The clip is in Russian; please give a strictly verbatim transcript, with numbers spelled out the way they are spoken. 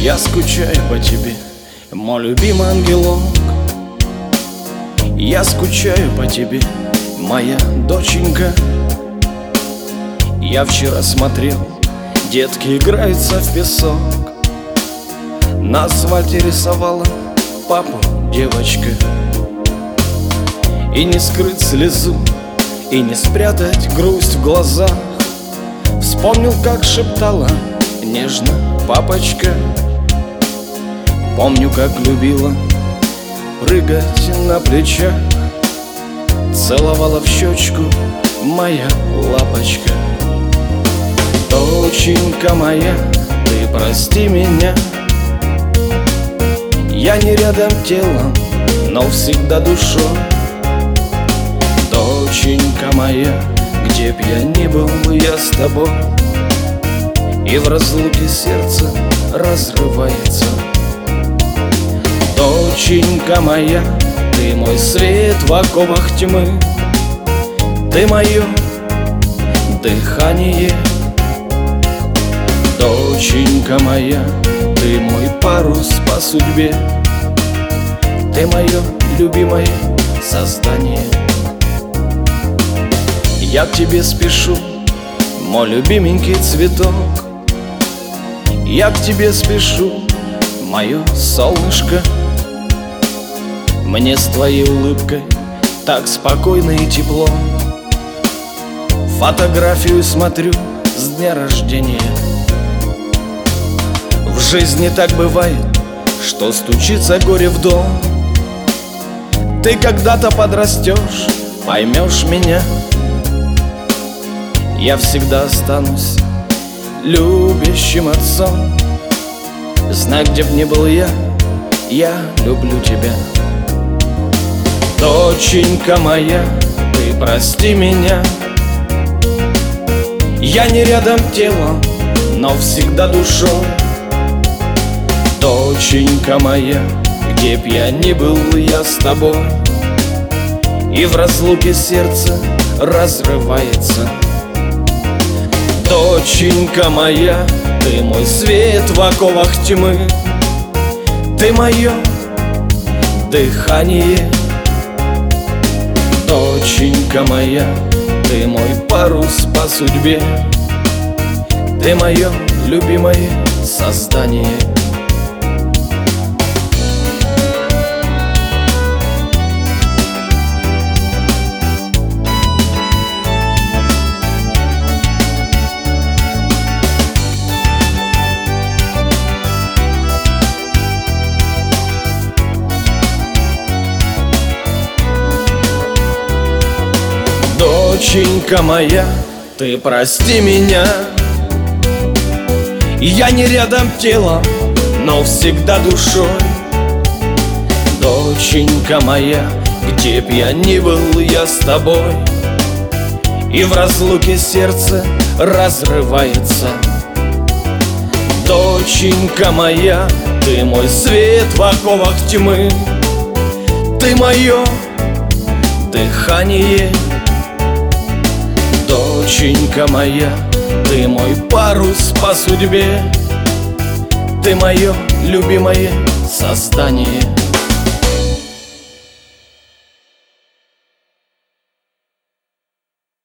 Я скучаю по тебе, мой любимый ангелок. Я скучаю по тебе, моя доченька. Я вчера смотрел, детки играются в песок. На асфальте рисовала папу девочка. И не скрыть слезу, и не спрятать грусть в глазах. Вспомнил, как шептала нежно папочка. Помню, как любила прыгать на плечах. Целовала в щечку моя лапочка. Доченька моя, ты прости меня. Я не рядом телом, но всегда душой. Доченька моя, где б я ни был, я с тобой. И в разлуке сердце разрывается. Доченька моя, ты мой свет в оковах тьмы. Ты мое дыхание. Доченька моя, ты мой парус по судьбе. Ты мое любимое создание. Я к тебе спешу, мой любименький цветок. Я к тебе спешу, мое солнышко. Мне с твоей улыбкой так спокойно и тепло. Фотографию смотрю с дня рождения. В жизни так бывает, что стучится горе в дом. Ты когда-то подрастешь, поймешь меня. Я всегда останусь любящим отцом. Знай, где б ни был я, я люблю тебя. Доченька моя, ты прости меня. Я не рядом телом, но всегда душой. Доченька моя, где б я ни был, я с тобой. И в разлуке сердце разрывается. Доченька моя, ты мой свет в оковах тьмы. Ты мое дыхание. Доченька моя, ты мой парус по судьбе. Ты мое любимое создание. Доченька моя, ты прости меня. Я не рядом телом, но всегда душой. Доченька моя, где б я ни был, я с тобой. И в разлуке сердце разрывается. Доченька моя, ты мой свет в оковах тьмы. Ты мое дыхание. Доченька моя, ты мой парус по судьбе. Ты мое любимое создание.